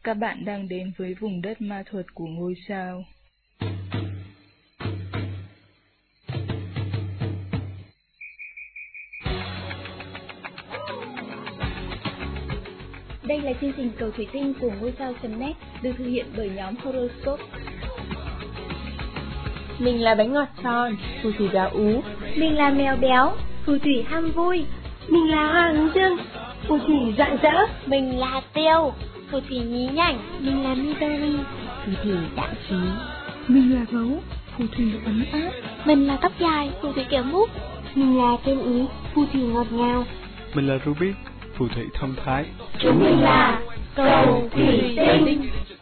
Các bạn đang đến với vùng đất ma thuật của ngôi sao. Đây là chương trình Cầu Thủy Tinh của ngôi sao.net được thực hiện bởi nhóm Horoscope. Mình là bánh ngọt tròn, phù thủy béo ú. Mình là mèo béo, phù thủy ham vui. Mình là hoa hướng dương, phù thủy rạng rỡ. Mình là Tiêu, phù thủy nhí nhảnh. Mình là Midori, phù thủy đạm trí. Mình là gấu, phù thủy ấm áp. Mình là tóc dài, phù thủy kiểu mút. Mình là Tiên Ý, phù thủy ngọt ngào. Mình là Ruby, phù thủy thông thái. Chúng mình là Cầu Thủy Tinh.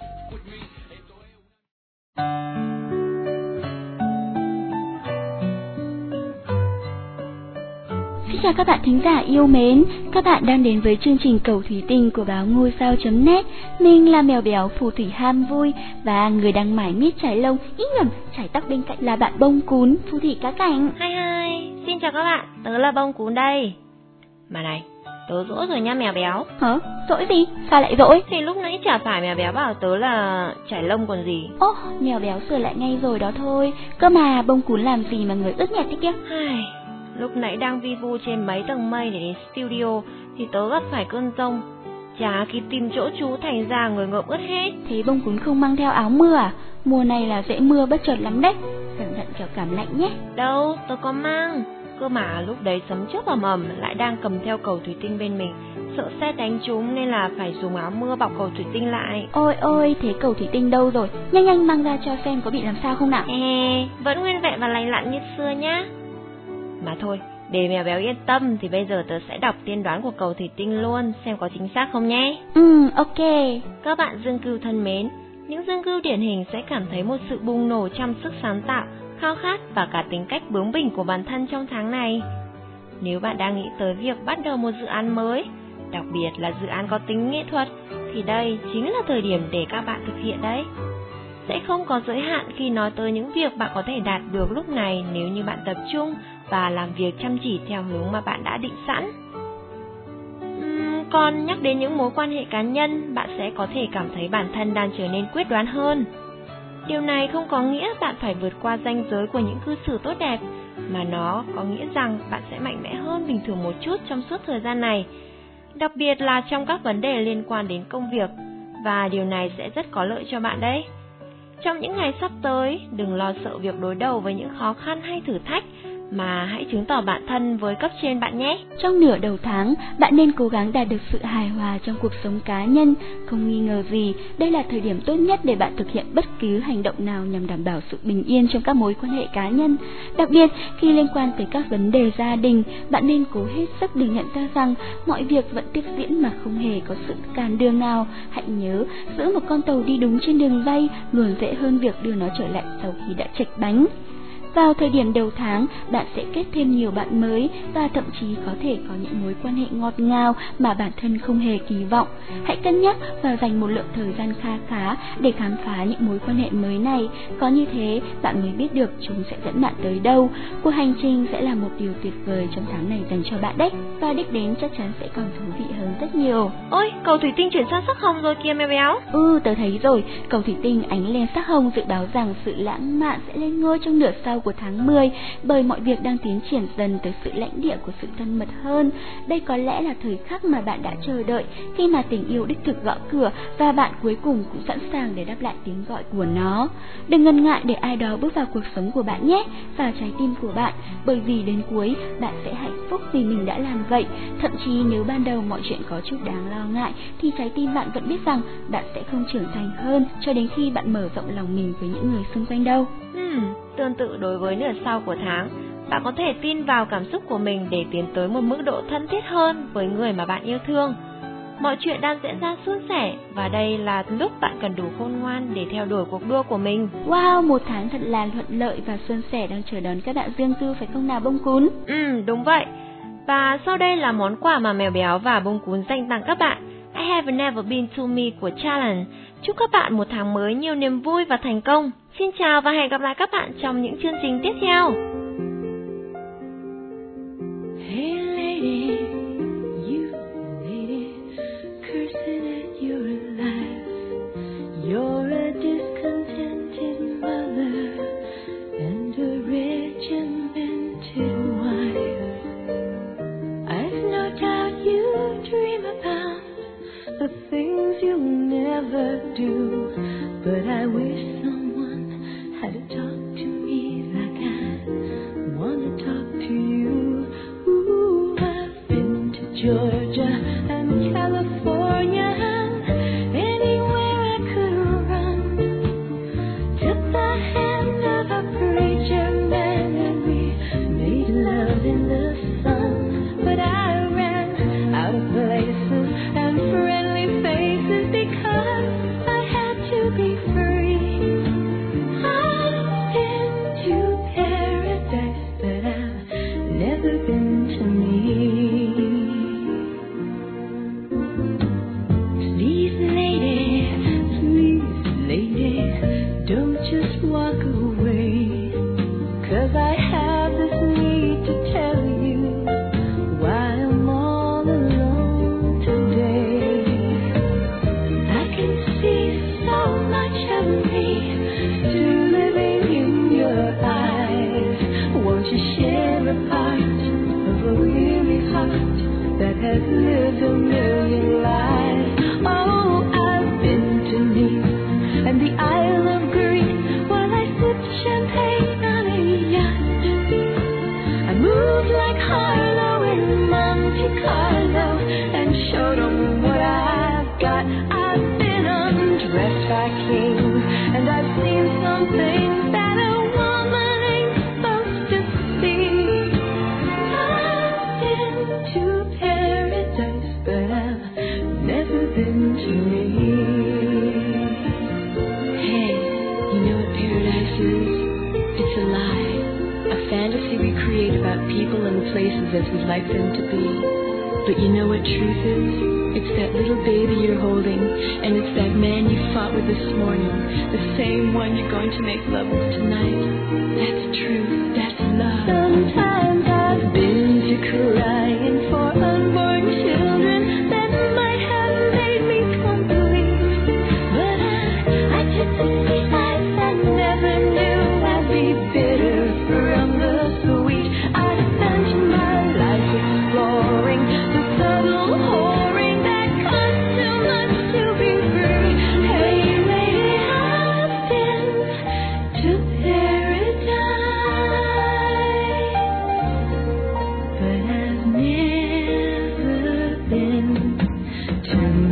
Xin chào các bạn thính giả yêu mến, các bạn đang đến với chương trình Cầu Thủy Tinh của báo ngôi sao.net. Mình là mèo béo phù thủy ham vui và người đang mải miết chải lông, chải tóc bên cạnh là bạn Bông Cún, phù thủy cá cảnh. Hi, xin chào các bạn, tớ là Bông Cún đây. Mà này, tớ dỗi rồi nha mèo béo. Hả? Dỗi gì? Sao lại dỗi? Thì lúc nãy chả phải mèo béo bảo tớ là chải lông còn gì. Ô, mèo béo sửa lại ngay rồi đó thôi. Cơ mà Bông Cún làm gì mà người ướt nhẹp thế kia? Lúc nãy đang vi vu trên mấy tầng mây để đến studio thì tớ gặp phải cơn giông. Chả kịp tìm chỗ trú thành ra người ngợm ướt hết. Thế Bông Cún không mang theo áo mưa à? Mùa này là dễ mưa bất chợt lắm đấy. Cẩn thận kẻo cảm lạnh nhé. Đâu, tớ có mang. Cơ mà lúc đấy sấm chớp ầm ầm lại đang cầm theo cầu thủy tinh bên mình. Sợ sét đánh trúng nên là phải dùng áo mưa bọc cầu thủy tinh lại. Ôi, thế cầu thủy tinh đâu rồi? Nhanh mang ra cho xem có bị làm sao không nào. Vẫn nguyên vẹn và lành lặn như xưa nhá. Mà thôi, để mèo béo yên tâm thì bây giờ tớ sẽ đọc tiên đoán của cầu thủy tinh luôn, xem có chính xác không nhé. Ok. Các bạn dương cừu thân mến, những dương cừu điển hình sẽ cảm thấy một sự bùng nổ trong sức sáng tạo, khao khát và cả tính cách bướng bỉnh của bản thân trong tháng này. Nếu bạn đang nghĩ tới việc bắt đầu một dự án mới, đặc biệt là dự án có tính nghệ thuật, thì đây chính là thời điểm để các bạn thực hiện đấy. Sẽ không có giới hạn khi nói tới những việc bạn có thể đạt được lúc này nếu như bạn tập trung và làm việc chăm chỉ theo hướng mà bạn đã định sẵn. Còn nhắc đến những mối quan hệ cá nhân, bạn sẽ có thể cảm thấy bản thân đang trở nên quyết đoán hơn. Điều này không có nghĩa bạn phải vượt qua ranh giới của những cư xử tốt đẹp, mà nó có nghĩa rằng bạn sẽ mạnh mẽ hơn bình thường một chút trong suốt thời gian này, đặc biệt là trong các vấn đề liên quan đến công việc, và điều này sẽ rất có lợi cho bạn đấy. Trong những ngày sắp tới, đừng lo sợ việc đối đầu với những khó khăn hay thử thách, mà hãy chứng tỏ bản thân với cấp trên bạn nhé. Trong nửa đầu tháng, bạn nên cố gắng đạt được sự hài hòa trong cuộc sống cá nhân. Không nghi ngờ gì, đây là thời điểm tốt nhất để bạn thực hiện bất cứ hành động nào nhằm đảm bảo sự bình yên trong các mối quan hệ cá nhân. Đặc biệt, khi liên quan tới các vấn đề gia đình, bạn nên cố hết sức để nhận ra rằng mọi việc vẫn tiếp diễn mà không hề có sự cản đường nào. Hãy nhớ, giữ một con tàu đi đúng trên đường ray luôn dễ hơn việc đưa nó trở lại sau khi đã chệch bánh. Vào thời điểm đầu tháng, bạn sẽ kết thêm nhiều bạn mới và thậm chí có thể có những mối quan hệ ngọt ngào mà bản thân không hề kỳ vọng. Hãy cân nhắc và dành một lượng thời gian kha khá để khám phá những mối quan hệ mới này. Có như thế, bạn mới biết được chúng sẽ dẫn bạn tới đâu. Cuộc hành trình sẽ là một điều tuyệt vời trong tháng này dành cho bạn đấy. Và đích đến chắc chắn sẽ còn thú vị hơn rất nhiều. Ôi, cầu thủy tinh chuyển sang sắc hồng rồi kìa mèo béo. Tớ thấy rồi, cầu thủy tinh ánh lên sắc hồng dự báo rằng sự lãng mạn sẽ lên ngôi trong nửa sau của tháng 10, bởi mọi việc đang tiến triển dần tới sự lãnh địa của sự thân mật hơn. Đây có lẽ là thời khắc mà bạn đã chờ đợi, khi mà tình yêu đích thực gõ cửa và bạn cuối cùng cũng sẵn sàng để đáp lại tiếng gọi của nó. Đừng ngần ngại để ai đó bước vào cuộc sống của bạn nhé, vào trái tim của bạn, bởi vì đến cuối bạn sẽ hạnh phúc vì mình đã làm vậy. Thậm chí nếu ban đầu mọi chuyện có chút đáng lo ngại, thì trái tim bạn vẫn biết rằng bạn sẽ không trưởng thành hơn cho đến khi bạn mở rộng lòng mình với những người xung quanh đâu. Tương tự đối với nửa sau của tháng, bạn có thể tin vào cảm xúc của mình để tiến tới một mức độ thân thiết hơn với người mà bạn yêu thương. Mọi chuyện đang diễn ra suôn sẻ và đây là lúc bạn cần đủ khôn ngoan để theo đuổi cuộc đua của mình. Wow, một tháng thật là thuận lợi và suôn sẻ đang chờ đón các bạn dương cư phải không nào Bông Cún? Đúng vậy. Và sau đây là món quà mà mèo béo và Bông Cún dành tặng các bạn. I have never been to me của Challenge. Chúc các bạn một tháng mới nhiều niềm vui và thành công. Xin chào và hẹn gặp lại các bạn trong những chương trình tiếp theo. Hey lady, you lady, cursing that you're alive. never do. But I wish someone had to talk to me like I want to talk to you. Ooh, I've been to Georgia and California, anywhere I could run. Took the hand of a preacher man and we made love in the sun. But I ran out of places and friendly faces because I had to be free. I've been to paradise, but I've never been to me. Please, lady, don't just walk away, 'cause I have this need to tell you why I'm all alone today. I can see so much of me still living in your eyes. Won't you share a part of a weary heart that has lived a million lives? Oh, I've been to Nice and the Isle of Greece while I sipped champagne on a yacht. I moved like Harlow in Monte Carlo and showed 'em what I've got. I've been undressed by kings and I've seen some things that a woman ain't supposed to see. I've been to paradise, but I've never been to me. Hey, you know what paradise is? It's a lie, a fantasy we create about people and places as we'd like them to be. But you know what truth is? It's that little baby you're holding, and it's that man you fought with this morning, the same one you're going to make love with tonight. That's truth, that's love. Sometimes I've been to crying for unborn children that might have made me complete. But I took the sweet life and never knew I'd be bitter from the sweet. I spent my life exploring the subtle whoring that costs too much to be free. Hey lady, I've been to paradise, but I've never been to